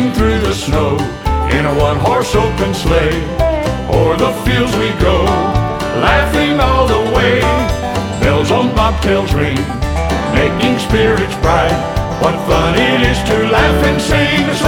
racing through the snow in a one-horse open sleigh. O'er the fields we go, laughing all the way. Bells on bobtails ring, making spirits bright. What fun it is to laugh and sing a